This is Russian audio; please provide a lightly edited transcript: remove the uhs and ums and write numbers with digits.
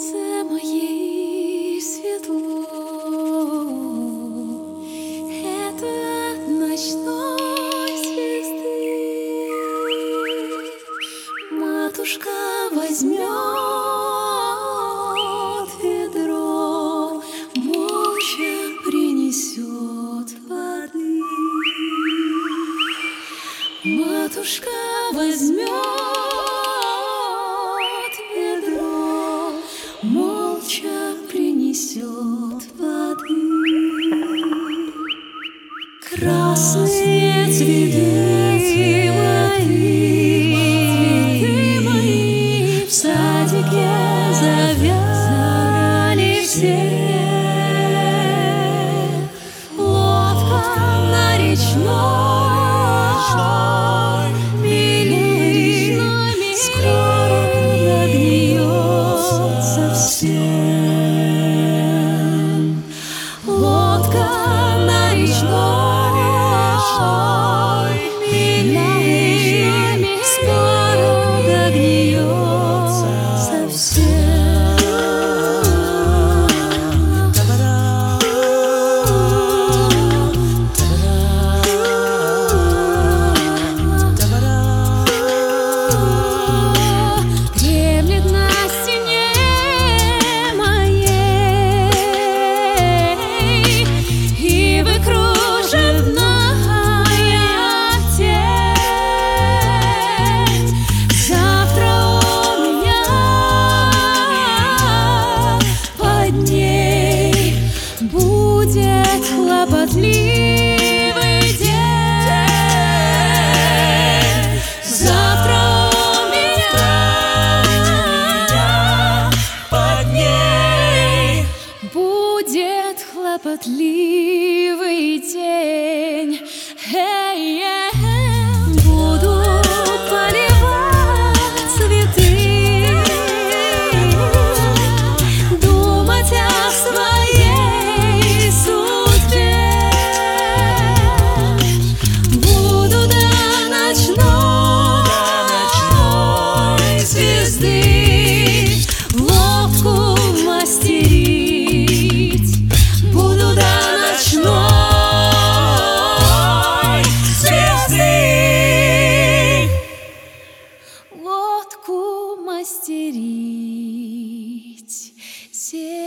сердце моей светло, это от ночной звезды. Матушка возьмет ведро, молча принесет воды. Матушка возьмет ведро, молча принесет воды. Красные цветы мои в садике завяли все. Лодка на речной мели, скоро нагнется всем. Лодка на речной мели, скоро нагнется совсем. Дремлет на стене моей, и выкруженная тень. Завтра у меня под ней будет хлопотливый день. Завтра у меня под ней будет хлопотливый день. Буду поливать цветы, думать о своей судьбе. Буду до ночной звезды лодку мастерить. Буду до ночной звезды лодку мастерить.